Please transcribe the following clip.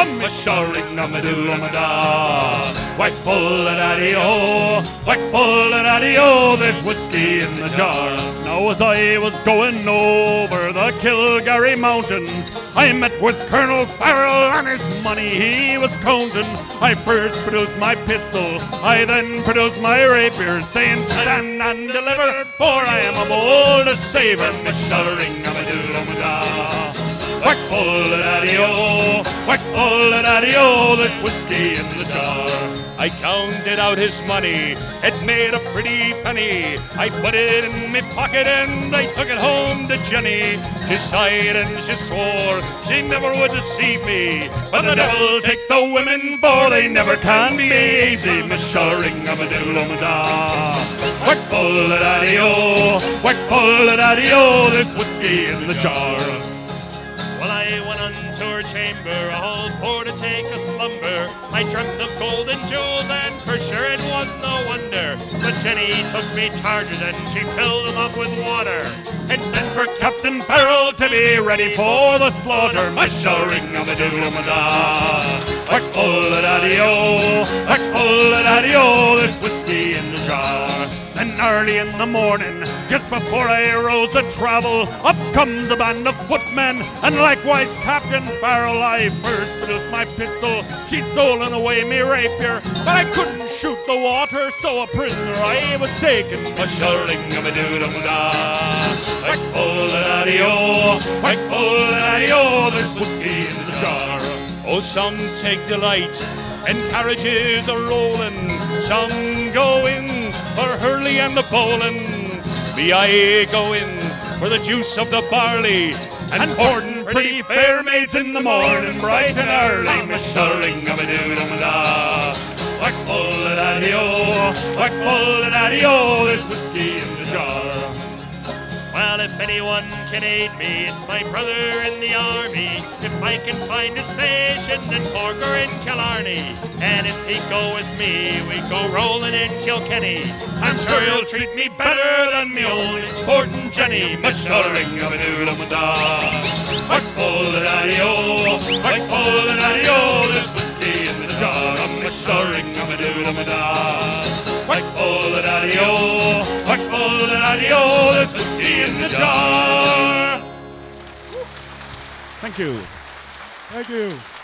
a-shoring-a-ma-doo-a-ma-da. Whack full of daddy-o, whack full of daddy-o, there's whiskey in the jar. Now as I was going over the Kilgarry mountains, I met with Colonel Farrell and his money he was counting. I first produced my pistol, I then produced my rapier, saying stand and deliver, for I am a bold to save him, a-shoring-a-ma-doo-a-ma-da. Whack full of daddy-o, whack full of daddy-o, there's whiskey in the jar. I counted out his money, it made a pretty penny. I put it in my pocket and I took it home to Jenny. She sighed and she swore she never would deceive me, but the devil take the women, for they never can be easy, a-shoring-a-ma-doo-a-ma-da. Whack full of daddy-o, whack full of daddy-o, there's whiskey in the jar. Well, I went unto her chamber, all for to take a slumber. I dreamt of gold and jewels, and for sure it was no wonder. But Jenny took me charges, and she filled them up with water, and sent for Captain Farrell to be ready for the slaughter. A-shoring-a-ma-doo-a-ma-da. Whack full of daddy-o, whack full of daddy-o, there's whiskey in the jar. Then early in the morning, just before I rose to travel, up comes a band of footmen, and likewise Captain Farrell. I first produced my pistol, she'd stolen away me rapier, but I couldn't shoot the water, so a prisoner I was taken. A-shoring-a-ma-doo-a-ma-da. Whack full of daddy-o, whack full of daddy-o, there's whiskey in the jar. Oh, some take delight in carriages a-rolling, some go in for Hurley and the bowling. Me I go in for the juice of the barley, and courting pretty fair maids in the morning, bright and early. A-shoring-a-ma-doo-a-ma-da. Whack full of daddy-o, whack full of daddy-o, there's whiskey in the jar. Well, if anyone can aid me, it's my brother in the army. If I can find a station in Cork or in Killarney, and if he'd go with me, we'd go rolling in Kilkenny. I'm sure he'll treat me better than me old sportin' Jenny. A-shoring-a-ma-doo-a-ma-da. Whack full of daddy-o, whack full of daddy-o, there's whiskey in the jar. A-shoring-a-ma-doo-a-ma-da. Whack full of daddy-o, whack full of daddy-o, there's whiskey in the jar. Thank you. Thank you.